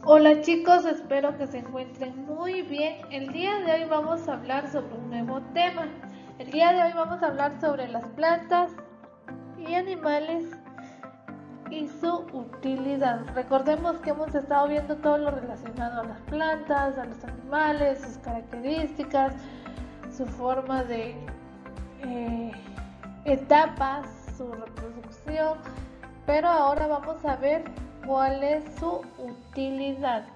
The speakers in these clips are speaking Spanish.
Hola chicos, espero que se encuentren muy bien. El día de hoy vamos a hablar sobre un nuevo tema. El día de hoy vamos a hablar sobre las plantas y animales y su utilidad. Recordemos que hemos estado viendo todo lo relacionado a las plantas, a los animales, sus características, su forma de etapas, su reproducción, pero ahora vamos a ver cuál es su utilidad.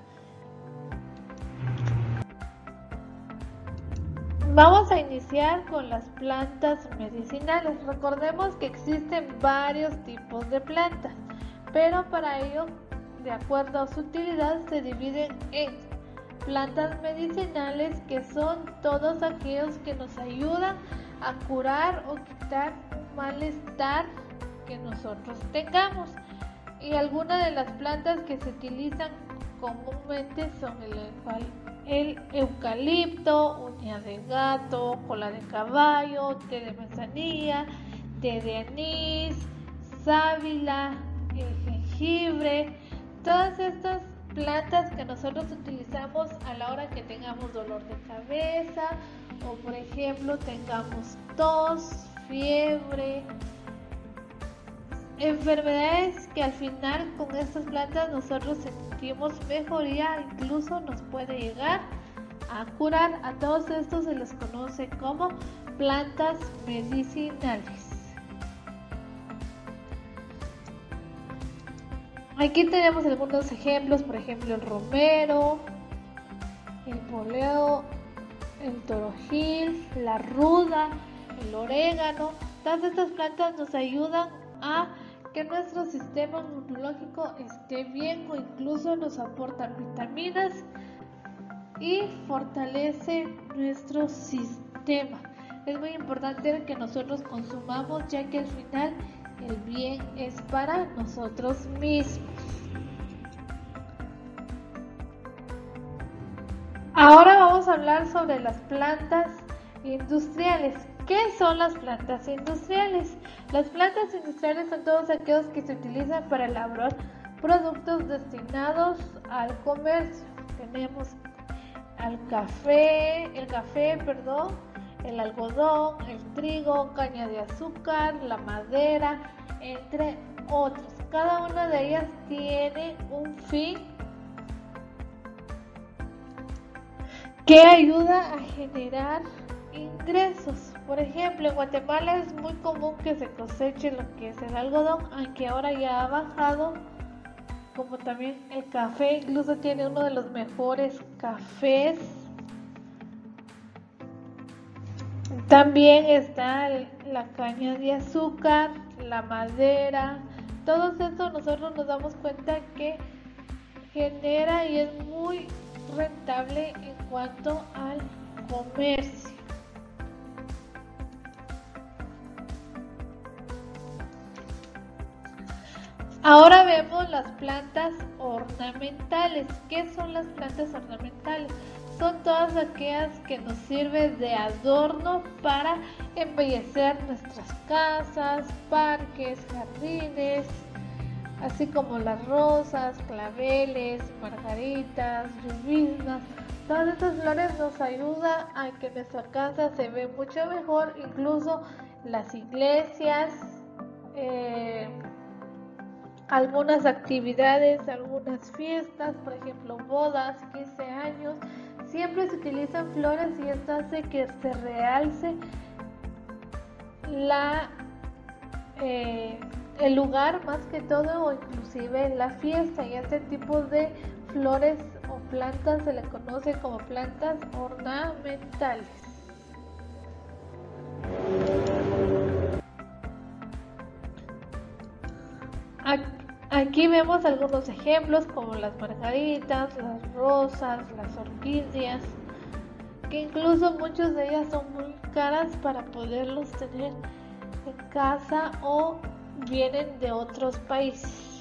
Vamos a iniciar con las plantas medicinales. Recordemos que existen varios tipos de plantas, pero para ello, de acuerdo a su utilidad, se dividen en plantas medicinales, que son todos aquellos que nos ayudan a curar o quitar un malestar que nosotros tengamos. Y algunas de las plantas que se utilizan comúnmente son el eucalipto, uña de gato, cola de caballo, té de manzanilla, té de anís, sábila, el jengibre. Todas estas plantas que nosotros utilizamos a la hora que tengamos dolor de cabeza o, por ejemplo, tengamos tos, fiebre, enfermedades que al final con estas plantas nosotros sentimos mejoría, incluso nos puede llegar a curar. A todos estos se les conoce como plantas medicinales. Aquí tenemos algunos ejemplos, por ejemplo el romero, el boleo, el toronjil, la ruda, el orégano. Todas estas plantas nos ayudan a que nuestro sistema inmunológico esté bien, o incluso nos aportan vitaminas y fortalece nuestro sistema. Es muy importante que nosotros consumamos, ya que al final el bien es para nosotros mismos. Ahora vamos a hablar sobre las plantas industriales. ¿Qué son las plantas industriales? Las plantas industriales son todos aquellos que se utilizan para elaborar productos destinados al comercio. Tenemos el café, el algodón, el trigo, caña de azúcar, la madera, entre otros. Cada una de ellas tiene un fin que ayuda a generar ingresos. Por ejemplo, en Guatemala es muy común que se coseche lo que es el algodón, aunque ahora ya ha bajado, como también el café. Incluso tiene uno de los mejores cafés. También está la caña de azúcar, la madera. Todo esto nosotros nos damos cuenta que genera y es muy rentable en cuanto al comercio. Ahora vemos las plantas ornamentales. ¿Qué son las plantas ornamentales? Son todas aquellas que nos sirven de adorno para embellecer nuestras casas, parques, jardines, así como las rosas, claveles, margaritas, lluvias. Todas estas flores nos ayudan a que nuestra casa se ve mucho mejor, incluso las iglesias, algunas actividades, algunas fiestas, por ejemplo bodas, 15 años, siempre se utilizan flores y esto hace que se realce el lugar más que todo, o inclusive la fiesta. Y este tipo de flores o plantas se le conoce como plantas ornamentales. Aquí vemos algunos ejemplos como las margaritas, las rosas, las orquídeas, que incluso muchas de ellas son muy caras para poderlos tener en casa o vienen de otros países.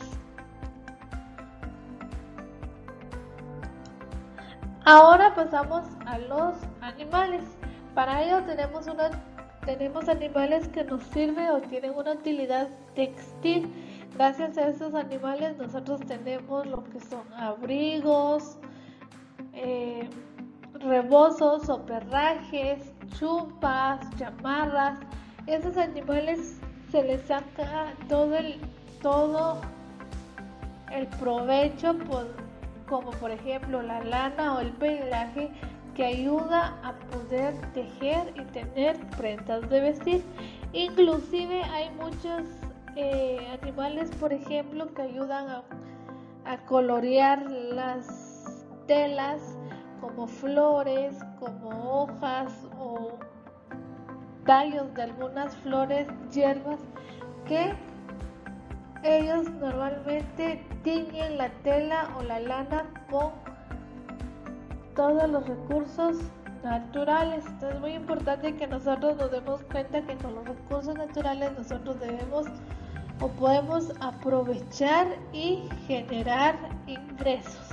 Ahora pasamos a los animales. Para ello tenemos animales que nos sirven o tienen una utilidad textil. Gracias a estos animales nosotros tenemos lo que son abrigos, rebozos o perrajes, chupas, chamarras. Esos animales se les saca todo el provecho, como por ejemplo la lana o el pelaje, que ayuda a poder tejer y tener prendas de vestir. Inclusive hay muchos animales, por ejemplo, que ayudan a colorear las telas, como flores, como hojas o tallos de algunas flores, hierbas, que ellos normalmente tiñen la tela o la lana con todos los recursos naturales. Entonces es muy importante que nosotros nos demos cuenta que con los recursos naturales nosotros debemos o podemos aprovechar y generar ingresos.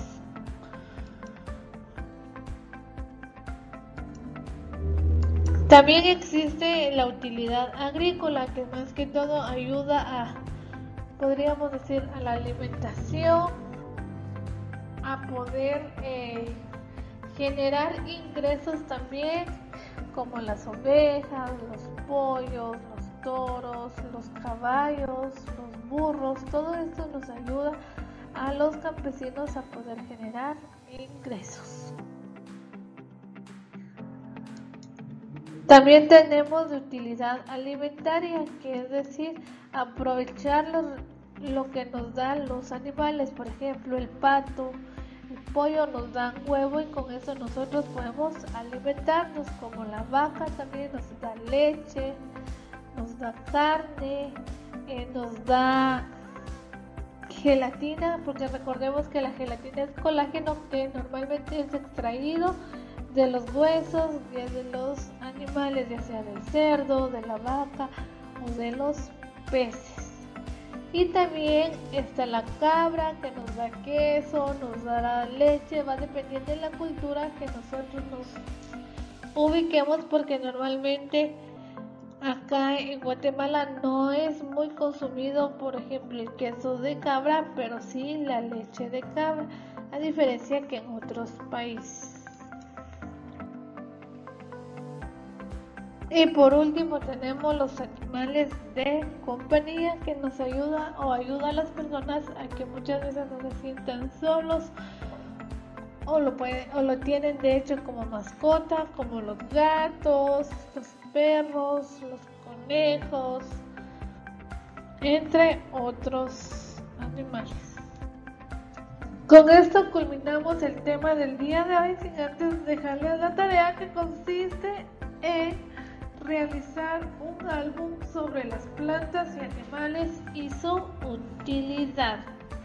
También existe la utilidad agrícola, que más que todo ayuda podríamos decir, a la alimentación, a poder generar ingresos también, como las ovejas, los pollos, los toros, los caballos, los burros. Todo esto nos ayuda a los campesinos a poder generar ingresos. También tenemos de utilidad alimentaria, que es decir, aprovechar lo que nos dan los animales. Por ejemplo, el pato, el pollo nos dan huevo y con eso nosotros podemos alimentarnos, como la vaca también nos da leche, nos da carne, nos da gelatina, porque recordemos que la gelatina es colágeno que normalmente es extraído de los huesos de los animales, ya sea del cerdo, de la vaca o de los peces. Y también está la cabra, que nos da queso, nos da leche, va dependiendo de la cultura que nosotros nos ubiquemos, porque normalmente acá en Guatemala no es muy consumido, por ejemplo, el queso de cabra, pero sí la leche de cabra, a diferencia que en otros países. Y por último tenemos los animales de compañía, que nos ayuda a las personas a que muchas veces no se sientan solos o lo tienen de hecho como mascota, como los gatos, los perros, los conejos, entre otros animales. Con esto culminamos el tema del día de hoy, sin antes dejarles la tarea, que consiste en realizar un álbum sobre las plantas y animales y su utilidad.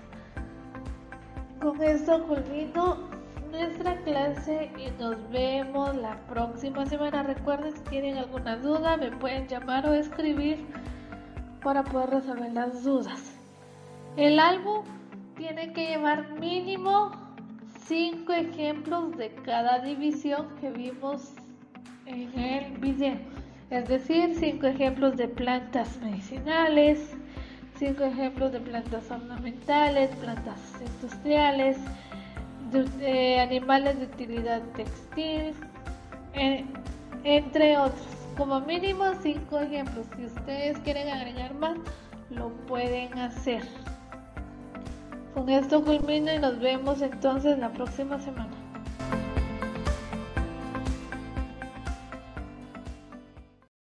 Con esto culmino nuestra clase y nos vemos la próxima semana. Recuerden, si tienen alguna duda me pueden llamar o escribir para poder resolver las dudas. El álbum tiene que llevar mínimo 5 ejemplos de cada división que vimos en el video. Es decir, 5 ejemplos de plantas medicinales, 5 ejemplos de plantas ornamentales, plantas industriales, de animales de utilidad textil, entre otros. Como mínimo 5 ejemplos. Si ustedes quieren agregar más, lo pueden hacer. Con esto culmino y nos vemos entonces la próxima semana.